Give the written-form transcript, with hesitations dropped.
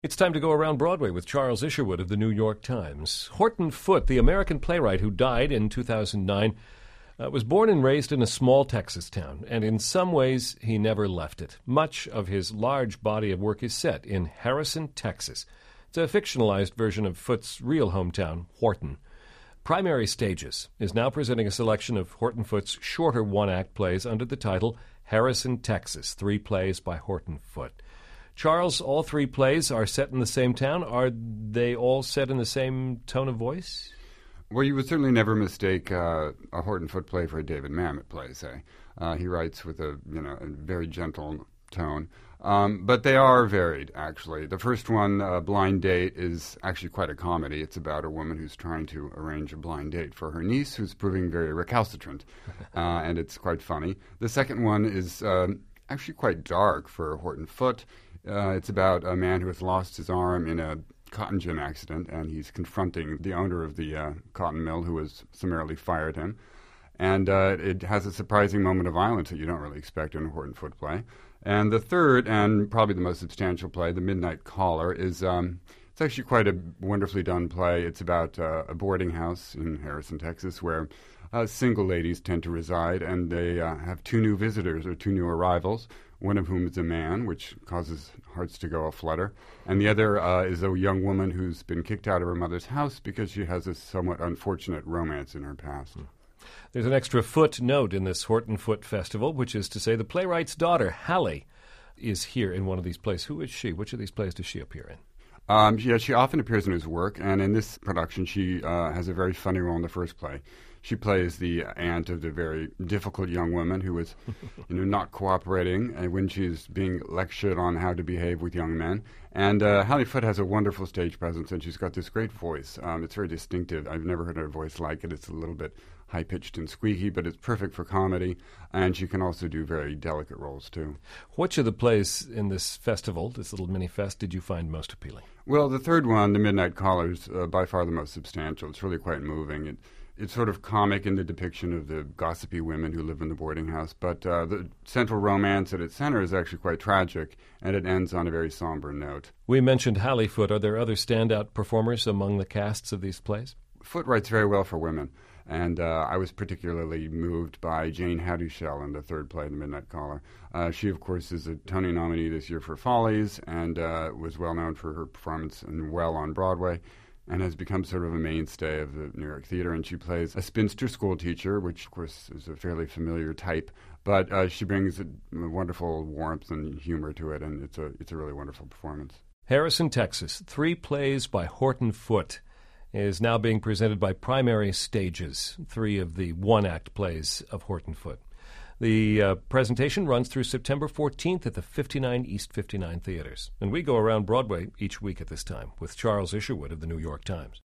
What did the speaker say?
It's time to go around Broadway with Charles Isherwood of the New York Times. Horton Foote, the American playwright who died in 2009, was born and raised in a small Texas town, and in some ways he never left it. Much of his large body of work is set in Harrison, Texas. It's a fictionalized version of Foote's real hometown, Horton. Primary Stages is now presenting a selection of Horton Foote's shorter one-act plays under the title Harrison, Texas, 3 plays by Horton Foote. Charles, all 3 plays are set in the same town. Are they all set in the same tone of voice? Well, you would certainly never mistake a Horton Foote play for a David Mamet play, say. He writes with a very gentle tone. But they are varied, actually. The first one, Blind Date, is actually quite a comedy. It's about a woman who's trying to arrange a blind date for her niece, who's proving very recalcitrant, and it's quite funny. The second one is actually quite dark for Horton Foote. It's about a man who has lost his arm in a cotton gin accident, and he's confronting the owner of the cotton mill who has summarily fired him. And it has a surprising moment of violence that you don't really expect in a Horton Foote play. And the third, and probably the most substantial play, The Midnight Caller, is it's actually quite a wonderfully done play. It's about a boarding house in Harrison, Texas, where single ladies tend to reside, and they have 2 new visitors or 2 new arrivals, one of whom is a man, which causes hearts to go aflutter, and the other is a young woman who's been kicked out of her mother's house because she has a somewhat unfortunate romance in her past. There's an extra footnote in this Horton Foote Festival, which is to say the playwright's daughter, Hallie, is here in one of these plays. Who is she? Which of these plays does she appear in? She often appears in his work, and in this production she has a very funny role in the first play. She plays the aunt of the very difficult young woman who is not cooperating when she's being lectured on how to behave with young men. And Hallie Foote has a wonderful stage presence, and she's got this great voice. It's very distinctive. I've never heard her voice like it. It's a little bit high-pitched and squeaky, but it's perfect for comedy, and she can also do very delicate roles, too. Which of the plays in this festival, this little mini-fest, did you find most appealing? Well, the third one, The Midnight Caller, is by far the most substantial. It's really quite moving. It's sort of comic in the depiction of the gossipy women who live in the boarding house, but the central romance at its center is actually quite tragic, and it ends on a very somber note. We mentioned Hallie Foote. Are there other standout performers among the casts of these plays? Foote writes very well for women, and I was particularly moved by Jane Hadouchel in the third play, The Midnight Caller. She, of course, is a Tony nominee this year for Follies, and was well known for her performance in Well on Broadway, and has become sort of a mainstay of the New York theater. And she plays a spinster school teacher, which, of course, is a fairly familiar type, but she brings a wonderful warmth and humor to it, and it's a really wonderful performance. Harrison, Texas, 3 plays by Horton Foote is now being presented by Primary Stages, 3 of the one-act plays of Horton Foote. The presentation runs through September 14th at the 59 East 59 Theaters. And we go around Broadway each week at this time with Charles Isherwood of the New York Times.